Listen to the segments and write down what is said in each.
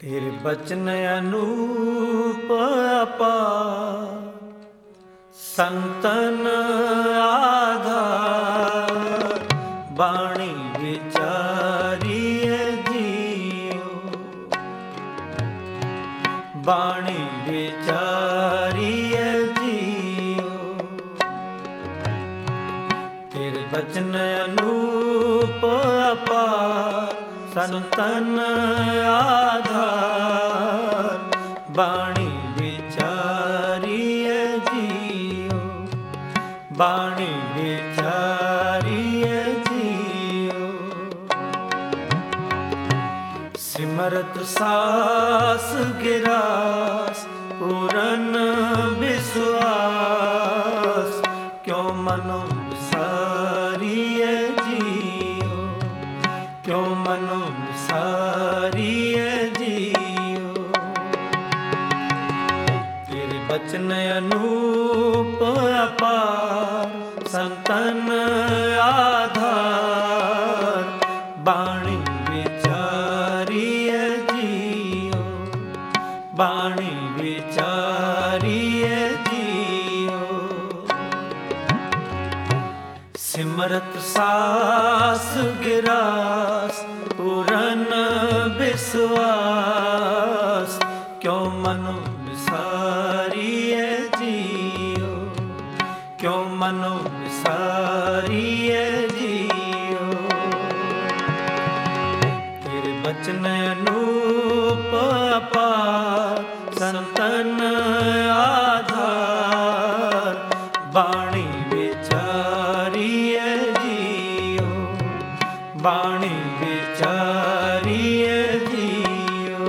तेरे बचन अनूप अपार, संतन आधार, बाणी विचारिए जियो, बाणी विचारिए जियो। तेरे बचन अनूप अपार, संतन आधार, बाणी विचारिए जियो, बाणी विचारिए जियो। सिमरत सास गिरास, पूरन विश्वास, क्यों मनो विसारिए जियो, क्यों मनो विसारिए जियो। तेरे बचन अनूप अपार, संतन आधार, बाणी विचारिए जियो, बाणी विचारिए जियो। सिमरत सास गिरास, पूरन विश्वास, क्यों मनो विसारिए जियो, क्यों मनो विसारिए जियो। तेरे बचन अनूप अपार, संतन आधार, बाणी विचारिए जियो, बाणी विचारिए जियो।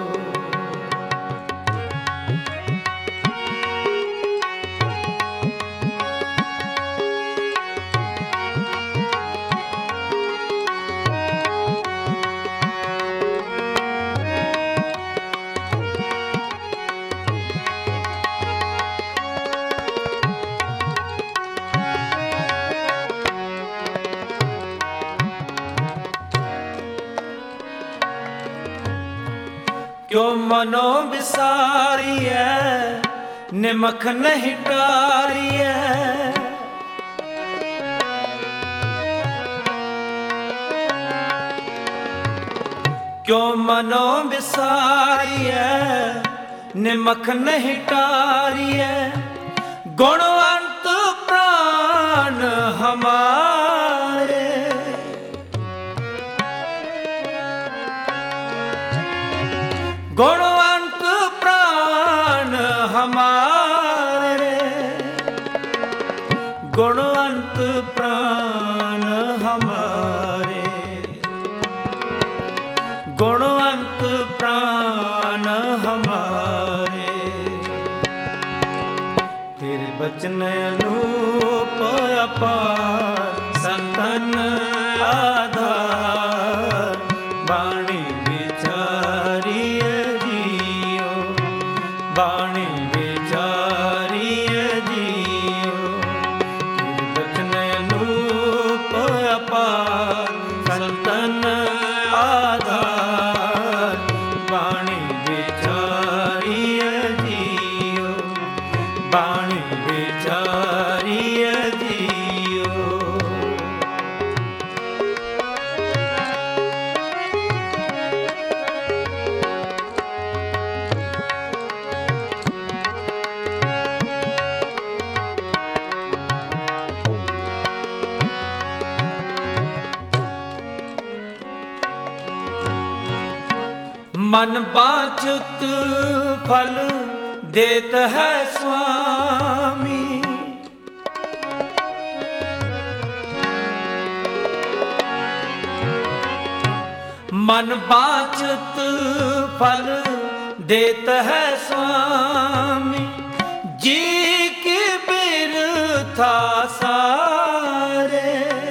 क्यों मनो विसारिए, निमख नहीं टारिए, क्यों मनो विसारिए, निमख नहीं टारिए। गुणवंत प्राण हमारे, गुणवंत प्राण हमारे, गुणवंत प्राण हमारे, गुणवंत प्राण हमारे। तेरे बचन अनूप अपार, संतन आधार, बाणी विचारिए जियो, बाणी विचारिए जियो। तेरे बचन अनूप अपार, संतन आधार, बाणी विचारिए जियो, बाणी विचारिए जियो। मन बांछित फल देत है स्वामी, मन बांछित फल देत है स्वामी। जी की बिरथा सारे,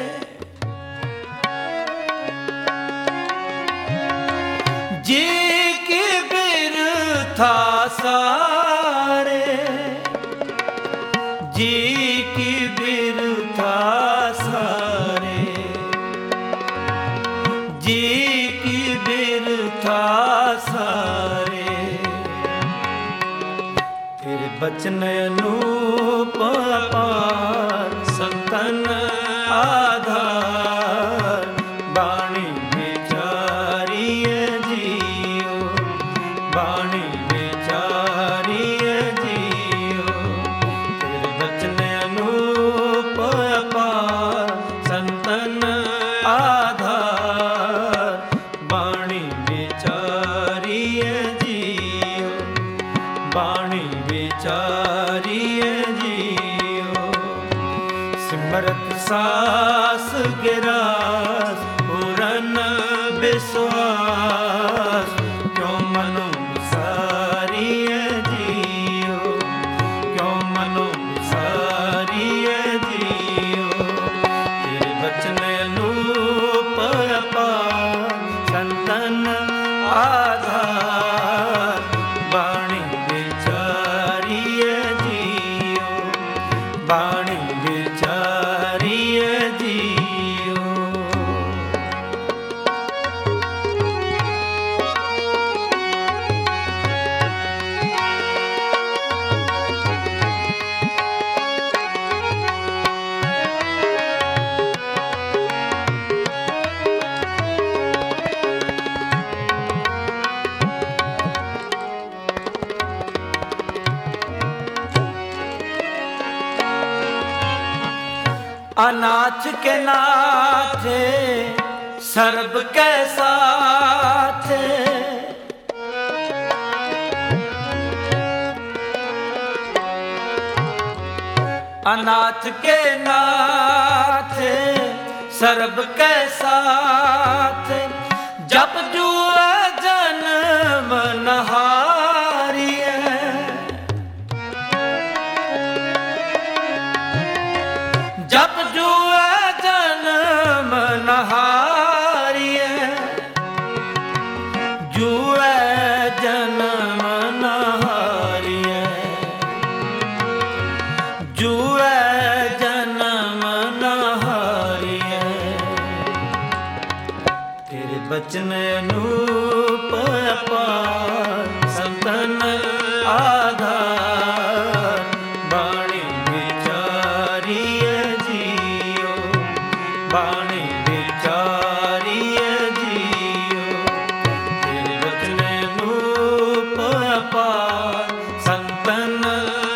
जी की बिरथा सारे, जी की बिरथा सारे, जी की बिरथा सारे। बचन अनूप अपार संतन आधार बाणी विचारिय जियो बाणी विचारिय जियो तेरे बचन अनूप अपार संतन आधार बाणी विचारिय जियो बाणी विचारिय जियो सिमरत सास गिरास पूरन विश्वास क्यों मनु विसारिय जियो क्यों मनु विसारिय जियो तेरे बचन अनूप अपार संतन आधार बाणी विचारिय जियो बाणी विचारिय जियो अनाथ के नाथे सर्ब के साथ अनाथ के नाथ सर्ब के साथ जब जुआ जन्म नहारिए जब जुआ जन्म नहारिए जुआ जन्म नहारिए जुआ जन्म नहारिए तेरे बचन अनूप अपार संतन आधार बाणी विचारिय जियो बाणी विचारिय जियो तेरे बचन अनूप अपार संतन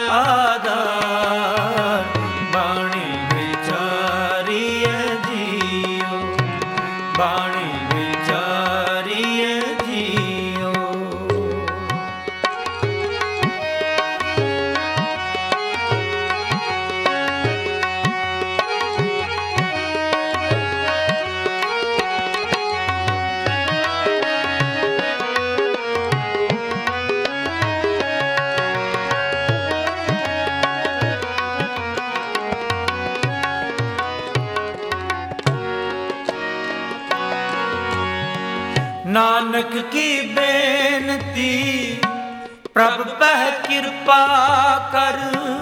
आधार बाणी विचारिय जियो बाणी विचारिय जियो नानक की बेनती प्रभ पह कृपा कर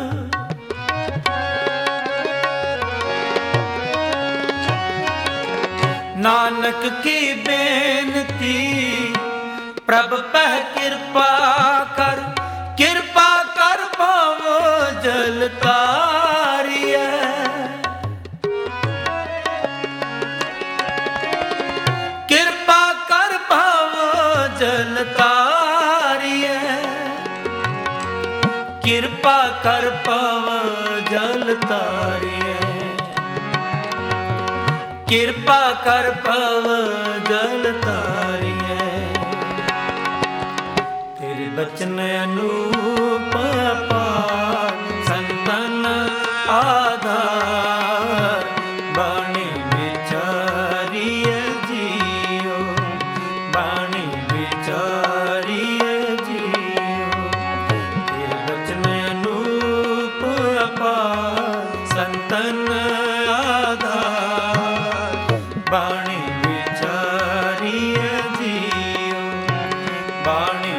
नानक की बेनती प्रभ पह कृपा कर पावो जल तारिय कृपा कर पावो जल तारिय कृपा कर पावो जल तारिय कृपा कर पावो जल तारिय तेरे बचन अनूप अपार संतन आधार बाणी विचारिय जियो बाणी विचारिय जियो तेरे बचन अनूप अपार संतन आधार बाणी विचारिय जियो बाणी